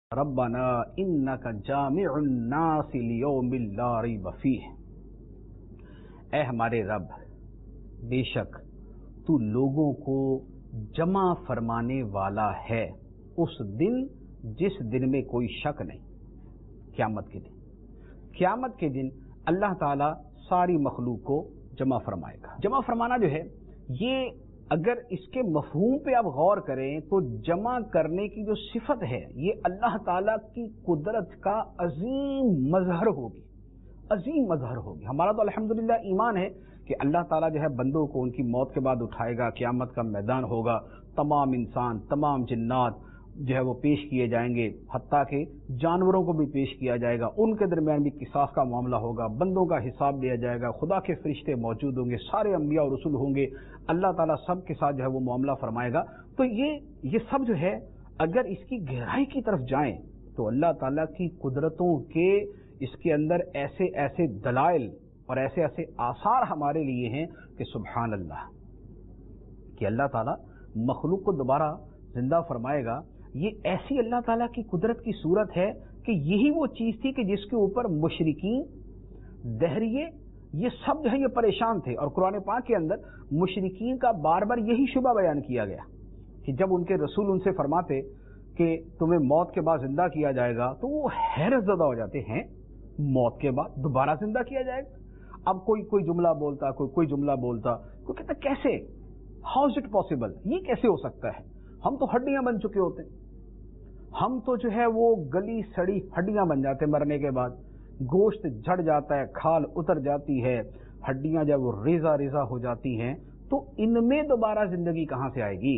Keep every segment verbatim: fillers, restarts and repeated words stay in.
ربنا انک جامع الناس لیوم لا ریب فیہ، اے ہمارے رب بے شک تو لوگوں کو جمع فرمانے والا ہے اس دن جس دن میں کوئی شک نہیں، قیامت کے دن۔ قیامت کے دن اللہ تعالی ساری مخلوق کو جمع فرمائے گا۔ جمع فرمانا جو ہے یہ اگر اس کے مفہوم پہ آپ غور کریں تو جمع کرنے کی جو صفت ہے یہ اللہ تعالیٰ کی قدرت کا عظیم مظہر ہوگی، عظیم مظہر ہوگی۔ ہمارا تو الحمدللہ ایمان ہے کہ اللہ تعالیٰ جو ہے بندوں کو ان کی موت کے بعد اٹھائے گا، قیامت کا میدان ہوگا، تمام انسان تمام جنات جو ہے وہ پیش کیے جائیں گے، حتیٰ کہ جانوروں کو بھی پیش کیا جائے گا، ان کے درمیان بھی قصاص کا معاملہ ہوگا، بندوں کا حساب لیا جائے گا، خدا کے فرشتے موجود ہوں گے، سارے انبیاء اور رسول ہوں گے، اللہ تعالیٰ سب کے ساتھ جو ہے وہ معاملہ فرمائے گا۔ تو یہ یہ سب جو ہے اگر اس کی گہرائی کی طرف جائیں تو اللہ تعالیٰ کی قدرتوں کے اس کے اندر ایسے ایسے دلائل اور ایسے ایسے آثار ہمارے لیے ہیں کہ سبحان اللہ، کہ اللہ تعالیٰ مخلوق کو دوبارہ زندہ فرمائے گا۔ یہ ایسی اللہ تعالیٰ کی قدرت کی صورت ہے کہ یہی وہ چیز تھی کہ جس کے اوپر مشرکین، دہریے، یہ سب جو ہے یہ پریشان تھے، اور قرآن پاک کے اندر مشرکین کا بار بار یہی شبہ بیان کیا گیا کہ جب ان کے رسول ان سے فرماتے کہ تمہیں موت کے بعد زندہ کیا جائے گا تو وہ حیرت زدہ ہو جاتے ہیں، موت کے بعد دوبارہ زندہ کیا جائے گا؟ اب کوئی کوئی جملہ بولتا، کوئی کوئی جملہ بولتا، کوئی کہتا کیسے، ہاؤ از اٹ پاسبل، یہ کیسے ہو سکتا ہے؟ ہم تو ہڈیاں بن چکے ہوتے ہیں، ہم تو جو ہے وہ گلی سڑی ہڈیاں بن جاتے ہیں، مرنے کے بعد گوشت جھڑ جاتا ہے، کھال اتر جاتی ہے، ہڈیاں جب وہ ریزہ ریزہ ہو جاتی ہیں، تو ان میں دوبارہ زندگی کہاں سے آئے گی؟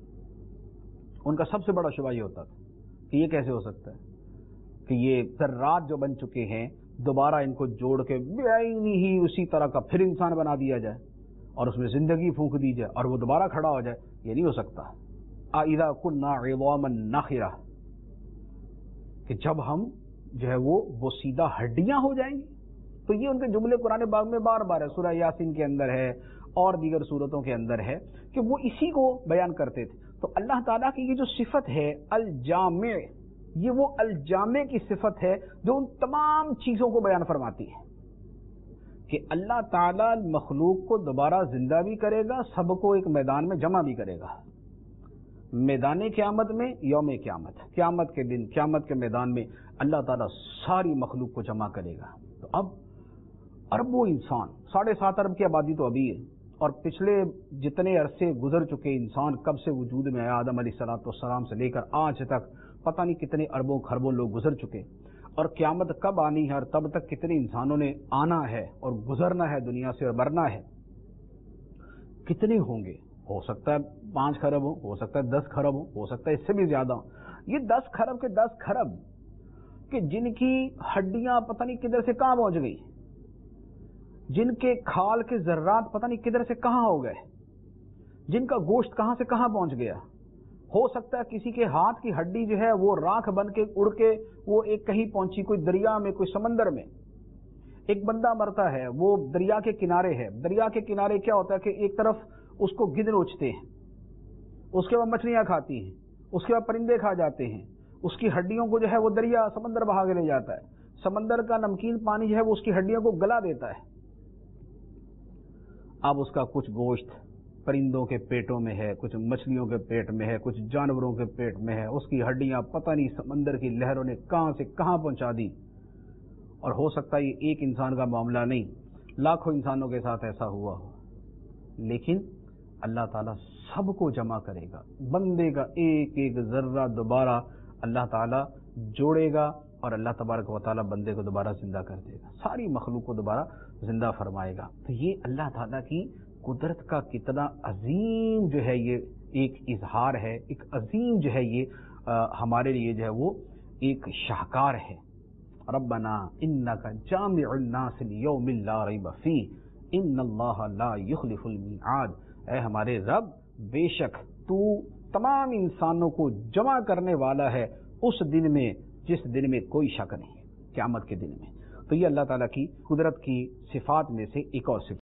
ان کا سب سے بڑا شبہ یہ ہوتا تھا کہ یہ کیسے ہو سکتا ہے کہ یہ ذرات جو بن چکے ہیں دوبارہ ان کو جوڑ کے بعینی ہی اسی طرح کا پھر انسان بنا دیا جائے اور اس میں زندگی پھونک دی جائے اور وہ دوبارہ کھڑا ہو جائے، یہ نہیں ہو سکتا۔ اذا كنا عظاما نخرة، کہ جب ہم جو ہے وہ وہ سیدھا ہڈیاں ہو جائیں گی۔ تو یہ ان کے جملے قرآن پاک میں بار بار ہے، سورہ یاسین کے اندر ہے اور دیگر صورتوں کے اندر ہے کہ وہ اسی کو بیان کرتے تھے۔ تو اللہ تعالیٰ کی یہ جو صفت ہے الجامع، یہ وہ الجامع کی صفت ہے جو ان تمام چیزوں کو بیان فرماتی ہے کہ اللہ تعالیٰ مخلوق کو دوبارہ زندہ بھی کرے گا، سب کو ایک میدان میں جمع بھی کرے گا، میدان قیامت میں، یوم قیامت، قیامت کے دن، قیامت کے میدان میں اللہ تعالیٰ ساری مخلوق کو جمع کرے گا۔ تو اب اربوں انسان، ساڑھے سات ارب کی آبادی تو ابھی ہے، اور پچھلے جتنے عرصے گزر چکے انسان کب سے وجود میں آیا، آدم علیہ الصلوۃ والسلام سے لے کر آج تک پتہ نہیں کتنے اربوں خربوں لوگ گزر چکے، اور قیامت کب آنی ہے اور تب تک کتنے انسانوں نے آنا ہے اور گزرنا ہے دنیا سے اور مرنا ہے، کتنے ہوں گے؟ ہو سکتا ہے پانچ خرب ہو ہو سکتا ہے دس خرب ہو ہو سکتا ہے اس سے بھی زیادہ ہو۔ یہ دس خرب کے دس خرب کہ جن کی ہڈیاں پتہ نہیں کدھر سے کہاں پہنچ گئی، جن کے کھال کے ذرات پتہ نہیں کدھر سے کہاں ہو گئے، جن کا گوشت کہاں سے کہاں پہنچ گیا۔ ہو سکتا ہے کسی کے ہاتھ کی ہڈی جو ہے وہ راکھ بن کے اڑ کے وہ ایک کہیں پہنچی، کوئی دریا میں، کوئی سمندر میں۔ ایک بندہ مرتا ہے، وہ دریا کے کنارے ہے، دریا کے کنارے کیا ہوتا ہے کہ ایک طرف اس کو گدھ نوچتے ہیں، اس کے بعد مچھلیاں کھاتی ہیں، اس کے بعد پرندے کھا جاتے ہیں، اس کی ہڈیوں کو جو ہے وہ دریا سمندر بہا کے لے جاتا ہے، سمندر کا نمکین پانی جو ہے وہ اس کی ہڈیوں کو گلا دیتا ہے۔ اب اس کا کچھ گوشت پرندوں کے پیٹوں میں ہے، کچھ مچھلیوں کے پیٹ میں ہے، کچھ جانوروں کے پیٹ میں ہے، اس کی ہڈیاں پتہ نہیں سمندر کی لہروں نے کہاں سے کہاں پہنچا دی۔ اور ہو سکتا ہے یہ ایک انسان کا معاملہ نہیں، لاکھوں انسانوں کے ساتھ ایسا ہوا ہو، لیکن اللہ تعالیٰ سب کو جمع کرے گا، بندے کا ایک ایک ذرہ دوبارہ اللہ تعالیٰ جوڑے گا، اور اللہ تبارک و تعالیٰ بندے کو دوبارہ زندہ کر دے گا، ساری مخلوق کو دوبارہ زندہ فرمائے گا۔ تو یہ اللہ تعالیٰ کی قدرت کا کتنا عظیم جو ہے یہ ایک اظہار ہے، ایک عظیم جو ہے یہ آ, ہمارے لیے جو ہے وہ ایک شاہکار ہے۔ ربنا انک جامع الناس لیوم لا ریب فیہ ان اللہ لا یخلف المیعاد، اے ہمارے رب بے شک تو تمام انسانوں کو جمع کرنے والا ہے اس دن میں جس دن میں کوئی شک نہیں، قیامت کے دن میں۔ تو یہ اللہ تعالیٰ کی قدرت کی صفات میں سے ایک اور صفت